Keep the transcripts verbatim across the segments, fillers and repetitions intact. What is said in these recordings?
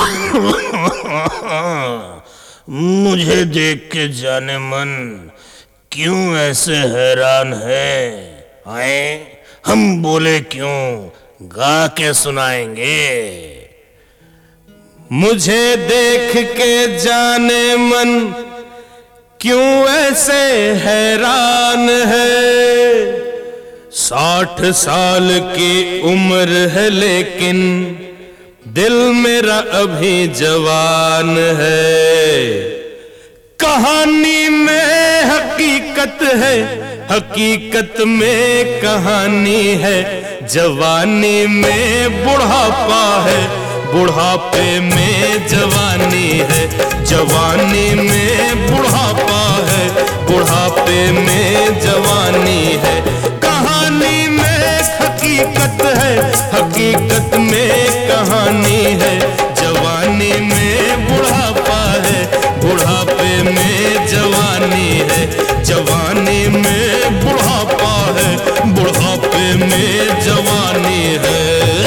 मुझे देख के जाने मन क्यों ऐसे हैरान है? आए हम बोले क्यों, गा के सुनाएंगे। मुझे देख के जाने मन क्यों ऐसे हैरान है। साठ साल की उम्र है लेकिन दिल मेरा अभी जवान है। कहानी में हकीकत है, हकीकत में कहानी है। जवानी में बुढ़ापा है, बुढ़ापे में जवानी है। जवानी में बुढ़ापा है, बुढ़ापे में जवानी है। कहानी में हकीकत है, हकीकत में कहानी है। जवानी में बुढ़ापा है, बुढ़ापे में जवानी है। जवानी में बुढ़ापा है, बुढ़ापे में जवानी है।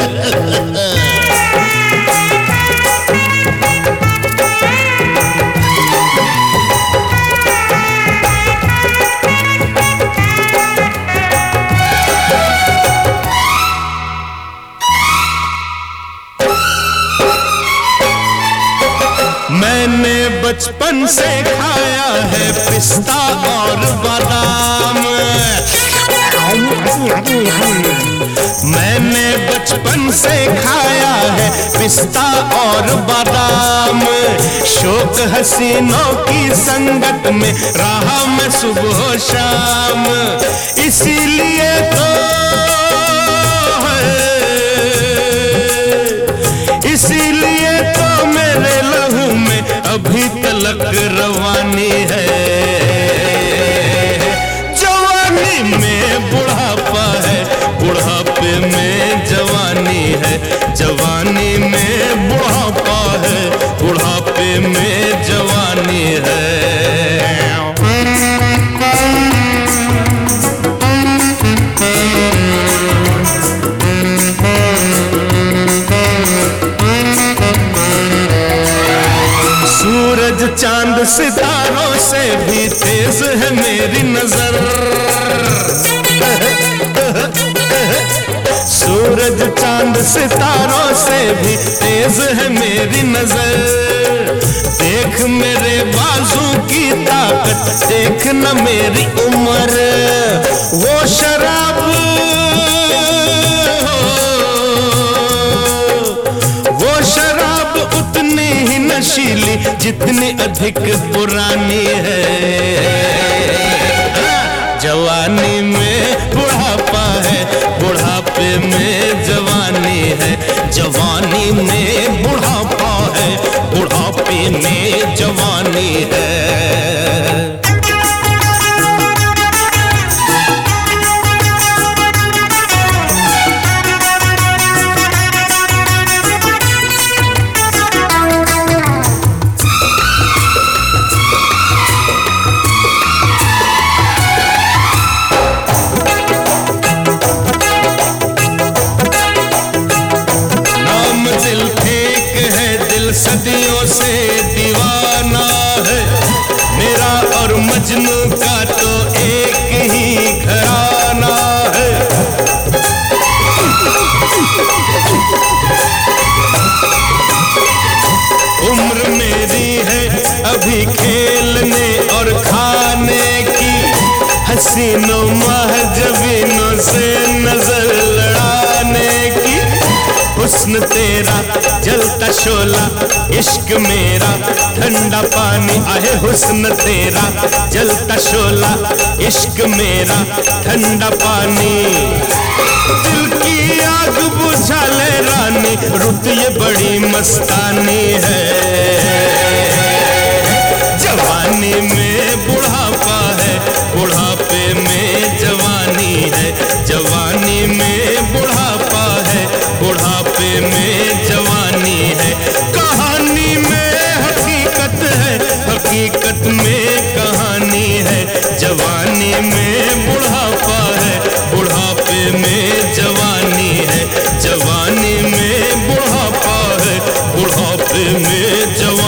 मैंने बचपन से खाया है पिस्ता और बादाम। मैंने बचपन से खाया है पिस्ता और बादाम। शौक हसीनों की संगत में रहा मैं सुबह शाम। इसीलिए तो इसीलिए तो मेरे लहू में अभी तलक रवानी है। जवानी में बुढ़ापा है, बुढ़ापे में जवानी है। जवानी में बुढ़ापा है, बुढ़ापे में जवानी है। सूरज चांद सितारों से भी तेज है मेरी नजर। सूरज चांद सितारों से भी तेज है मेरी नजर। देख मेरे बाजू की ताकत, देख न मेरी उम्र। वो शराब वो शराब उतनी ही नशीली जितनी अधिक पुरानी है। जवानी में बुढ़ापा है, बुढ़ापे में जवानी है। जवानी में बुढ़ापा है, बुढ़ापे में जवानी है। सदियों से दीवाना है मेरा और मजनू का तो एक ही घराना है। उम्र मेरी है अभी खेलने और खाने की। हसीनों महजबीनों से नजर लड़ाने की। हुस्न तेरा जलता शोला, इश्क मेरा ठंडा पानी। आहे हुस्न तेरा जलता शोला, इश्क मेरा ठंडा पानी। दिल की आग बुझा ले रानी, रुत ये बड़ी मस्तानी है। जवानी में बुढ़ापा है, बुढ़ापे में जवानी है। जवानी में बुढ़ापा है, बुढ़ापे में जवानी है। कहानी में हकीकत है, हकीकत में कहानी है। जवानी में बुढ़ापा है, बुढ़ापे में जवानी है। जवानी में बुढ़ापा है, बुढ़ापे में जवान